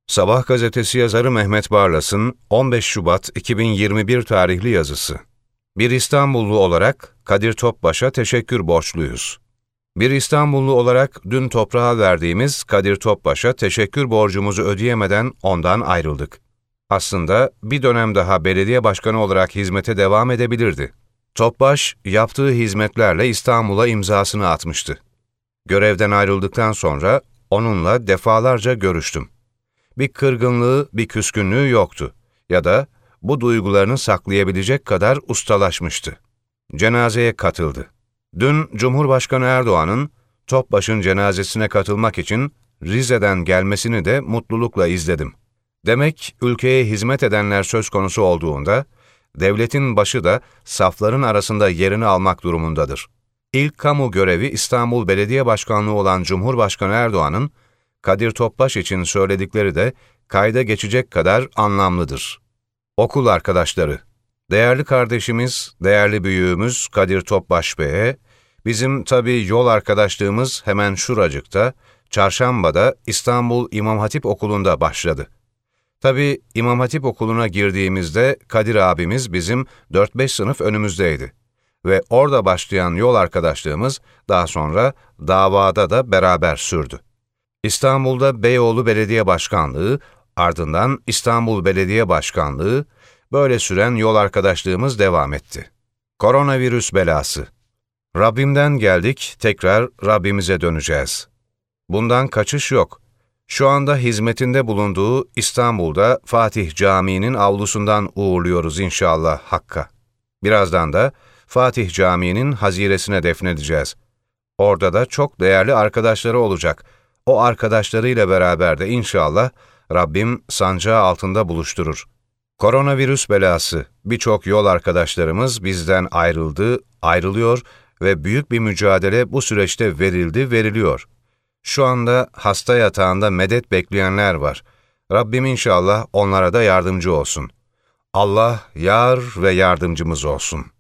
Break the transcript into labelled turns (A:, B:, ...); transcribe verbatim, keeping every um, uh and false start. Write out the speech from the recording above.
A: Sabah gazetesi yazarı Mehmet Barlas'ın on beş Şubat iki bin yirmi bir tarihli yazısı. Bir İstanbullu olarak Kadir Topbaş'a teşekkür borçluyuz. Bir İstanbullu olarak dün toprağa verdiğimiz Kadir Topbaş'a teşekkür borcumuzu ödeyemeden ondan ayrıldık. Aslında bir dönem daha belediye başkanı olarak hizmete devam edebilirdi. Topbaş, yaptığı hizmetlerle İstanbul'a imzasını atmıştı. Görevden ayrıldıktan sonra onunla defalarca görüştüm. Bir kırgınlığı, bir küskünlüğü yoktu ya da bu duygularını saklayabilecek kadar ustalaşmıştı. Cenazeye katıldı. Dün Cumhurbaşkanı Erdoğan'ın Topbaş'ın cenazesine katılmak için Rize'den gelmesini de mutlulukla izledim. Demek ülkeye hizmet edenler söz konusu olduğunda, devletin başı da safların arasında yerini almak durumundadır. İlk kamu görevi İstanbul Belediye Başkanlığı olan Cumhurbaşkanı Erdoğan'ın, Kadir Topbaş için söyledikleri de kayda geçecek kadar anlamlıdır. Okul arkadaşları, değerli kardeşimiz, değerli büyüğümüz Kadir Topbaş Bey'e, bizim tabii yol arkadaşlığımız hemen şuracıkta, Çarşamba'da İstanbul İmam Hatip Okulu'nda başladı. Tabii İmam Hatip Okulu'na girdiğimizde Kadir abimiz bizim dört beş sınıf önümüzdeydi. Ve orada başlayan yol arkadaşlığımız daha sonra davada da beraber sürdü. İstanbul'da Beyoğlu Belediye Başkanlığı, ardından İstanbul Belediye Başkanlığı, böyle süren yol arkadaşlığımız devam etti. Koronavirüs belası. Rabbimden geldik, tekrar Rabbimize döneceğiz. Bundan kaçış yok. Şu anda hizmetinde bulunduğu İstanbul'da Fatih Camii'nin avlusundan uğurluyoruz inşallah Hakk'a. Birazdan da Fatih Camii'nin haziresine defnedeceğiz. Orada da çok değerli arkadaşları olacak. O arkadaşlarıyla beraber de inşallah Rabbim sancağı altında buluşturur. Koronavirüs belası, birçok yol arkadaşlarımız bizden ayrıldı, ayrılıyor ve büyük bir mücadele bu süreçte verildi, veriliyor. Şu anda hasta yatağında medet bekleyenler var. Rabbim inşallah onlara da yardımcı olsun. Allah yar ve yardımcımız olsun.